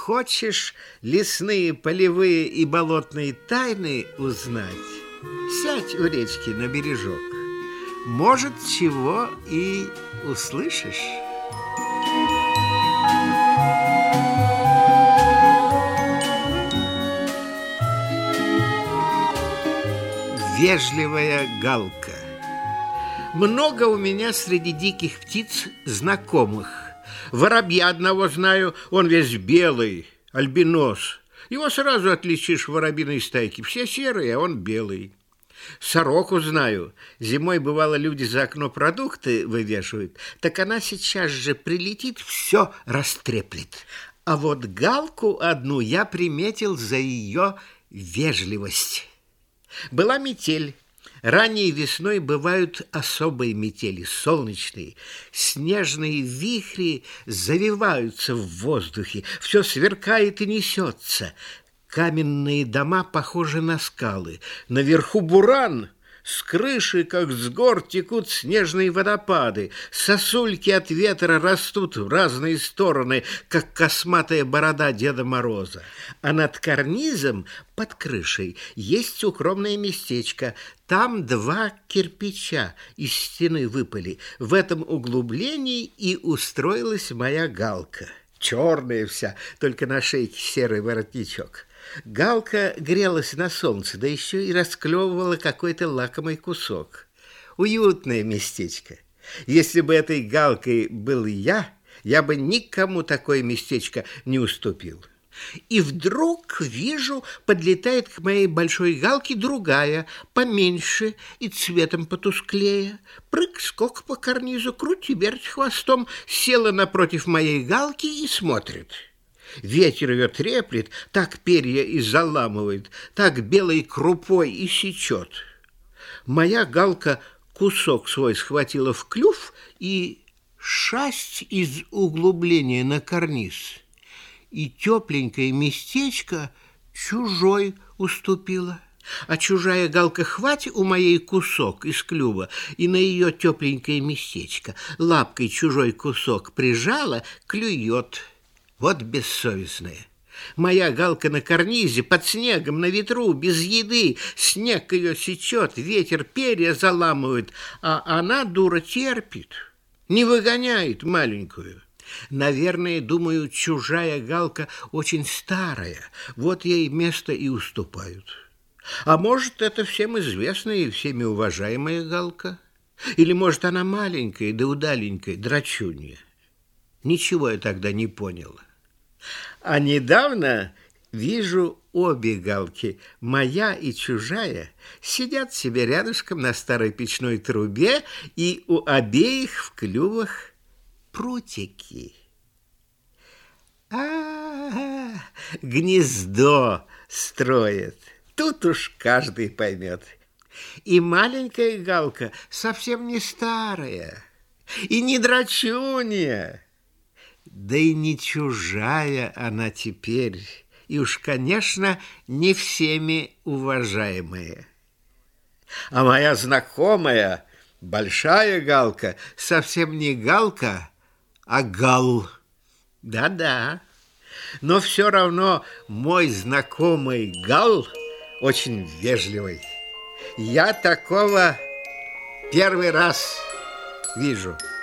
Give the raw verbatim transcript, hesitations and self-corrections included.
Хочешь лесные, полевые и болотные тайны узнать? Сядь у речки на бережок. Может, чего и услышишь. Вежливая галка. Много у меня среди диких птиц знакомых. Воробья одного знаю, он весь белый, альбинос. Его сразу отличишь в воробьиной стайке. Все серые, а он белый. Сороку знаю. Зимой, бывало, люди за окно продукты вывешивают. Так она сейчас же прилетит, все растреплет. А вот галку одну я приметил за ее вежливость. Была метель. Ранней весной бывают особые метели, солнечные. Снежные вихри завиваются в воздухе, все сверкает и несется. Каменные дома похожи на скалы. Наверху буран. С крыши, как с гор, текут снежные водопады. Сосульки от ветра растут в разные стороны, как косматая борода Деда Мороза. А над карнизом, под крышей, есть укромное местечко. Там два кирпича из стены выпали. В этом углублении и устроилась моя галка. Черная вся, только на шейке серый воротничок. Галка грелась на солнце, да еще и расклевывала какой-то лакомый кусок. Уютное местечко. Если бы этой галкой был я, я бы никому такое местечко не уступил. И вдруг вижу, подлетает к моей большой галке другая, поменьше и цветом потусклее. Прыг-скок по карнизу, крути-верть хвостом, села напротив моей галки и смотрит. Ветер ее треплет, так перья и заламывает, так белой крупой и сечет. Моя галка кусок свой схватила в клюв и шасть из углубления на карниз. И тепленькое местечко чужой уступила. А чужая галка хвать у моей кусок из клюва и на ее тепленькое местечко. Лапкой чужой кусок прижала, клюет. Вот бессовестная. Моя галка на карнизе, под снегом, на ветру, без еды. Снег ее сечет, ветер перья заламывает, а она, дура, терпит, не выгоняет маленькую. Наверное, думаю, чужая галка очень старая, вот ей место и уступают. А может, это всем известная и всеми уважаемая галка? Или, может, она маленькая да удаленькая, драчунья? Ничего я тогда не поняла. А недавно вижу обе галки, моя и чужая, сидят себе рядышком на старой печной трубе, и у обеих в клювах прутики. А-а-а, гнездо строят. Тут уж каждый поймет. И маленькая галка совсем не старая, и не драчунья. Да и не чужая она теперь, и уж, конечно, не всеми уважаемая. А моя знакомая, большая галка, совсем не галка, а гал. Да-да, но все равно мой знакомый гал очень вежливый. Я такого первый раз вижу.